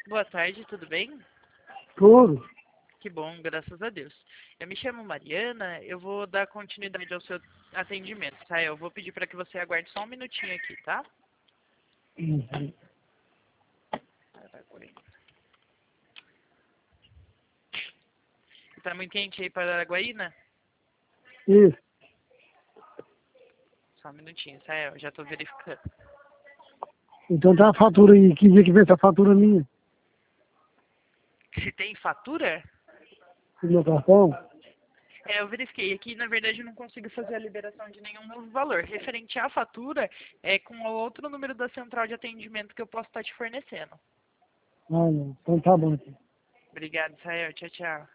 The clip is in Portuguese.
Boa tarde, tudo bem? Tudo. Que bom, graças a Deus. Eu me chamo Mariana, eu vou dar continuidade ao seu atendimento, tá? Eu vou pedir para que você aguarde só um minutinho aqui, tá? Uhum. Tá muito quente aí para Araguaína? Isso. Só um minutinho, tá? Eu já tô verificando. Então tá a fatura aí. Que dia que vem essa fatura minha? Se tem fatura? Do meu cartão? Eu verifiquei aqui, na verdade eu não consigo fazer a liberação de nenhum novo valor. Referente à fatura, é com o outro número da central de atendimento que eu posso estar te fornecendo. Ah, não. Então tá bom. Então. Obrigado, Israel. Tchau, tchau.